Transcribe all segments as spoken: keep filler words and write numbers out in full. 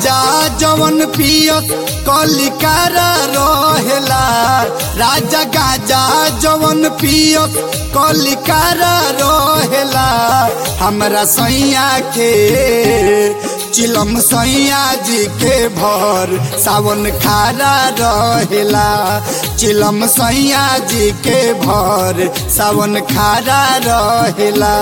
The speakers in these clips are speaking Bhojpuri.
गाजा जवन पियत कलिकारा रहेला, राजा गाजा जवन पियत कलिकारा रहेला। हमरा सैया के चिलम सैया जी के भर सावन खारा रहेला, चिलम सैया जी के भर सावन खारा रहेला।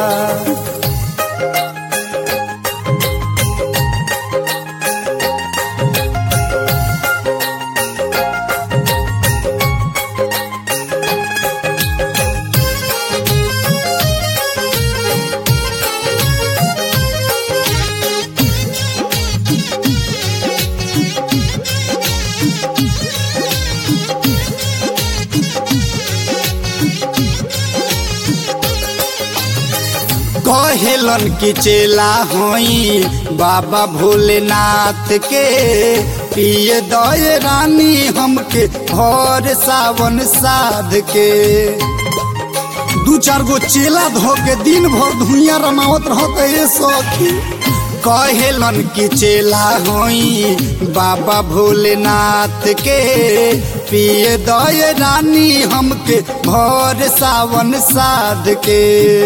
कहेलन की चेला होई बाबा भोलेनाथ के, पिए दए रानी हमके भर सावन साध के। दू चार गो चेला धो के दिन भर धुइया रमावत रहत ए सखी। कहेलन की चेला होई बाबा भोलेनाथ के, पिए दए रानी हमके भर सावन साध के।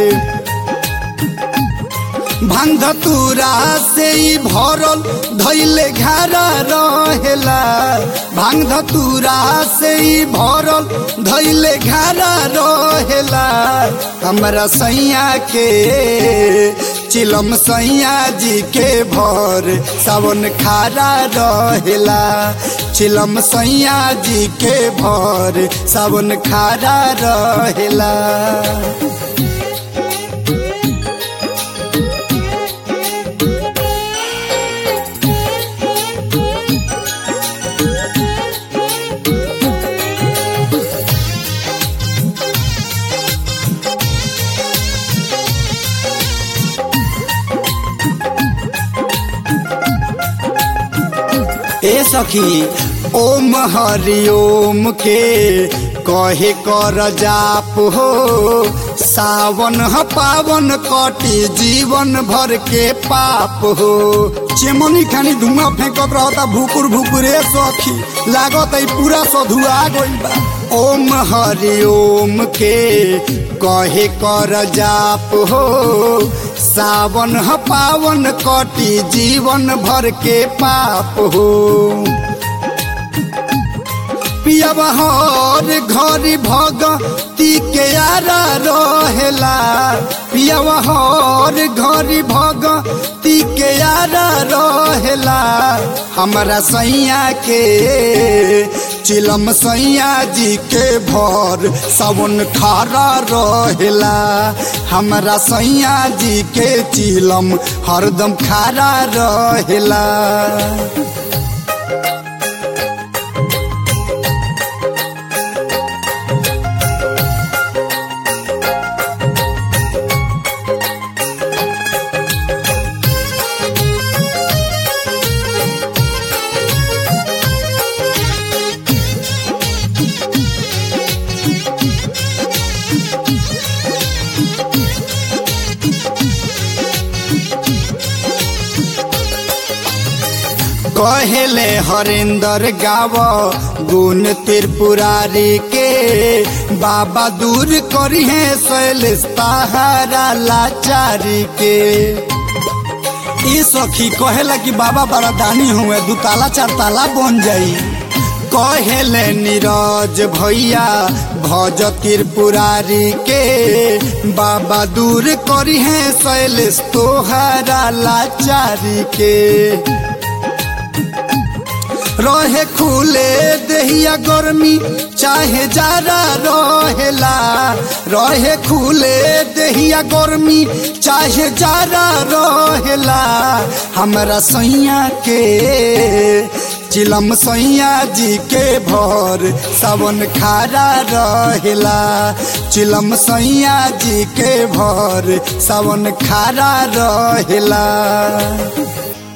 भांग धतूरा से ही भरल धैले घारा रहेला, भांग धतूरा से ही भरल धैले घारा रहेला। हमरा सैया के चिलम सैया जी के भर सावन खारा रहेला, चिलम सैया जी के भर सावन खारा रहेला। ए सखी ओम हरि ओम के कहे कर जाप हो, सावन ह पावन कटी जीवन भर के पाप हो। चेमनी खानी धुआं फेंकत रहता भुकुर भुकुरे सखी, लागत है पूरा सधुआ गइल बा। ओम हरि ओम के कहे कर जाप हो, सावन ह पावन कटी जीवन भर के पाप हो। पियब हर घरी भगती के आरा रहेला, पियब हर घरी भगती के आरा रहेला। हमरा सैया के चिलम सैया जी के भर सावन खारा रहेला, हमरा सैया जी के चिलम हरदम खारा रहेला। कहेले हरिंदर गाव गुण त्रिपुरारी के, बाबा दूर करी है शैलेश ताहारा लाचारी के। ई सखी कहेला कि बाबा बड़ा दानी हुए, दू ताला चार ताला बन जाई। कहेले नीरज भैया भज त्रिपुरारी के, बाबा दूर करी है शैलेश तोहारा लाचारी के। रहे खुले देहिया गर्मी चाहे जारा रहेला, रहे खुले देहिया गर्मी चाहे जारा रहेला। हमरा सैया के चिलम सैया जी के भर सावन खारा रहेला, चिलम सैया जी के भर सावन खारा रहेला।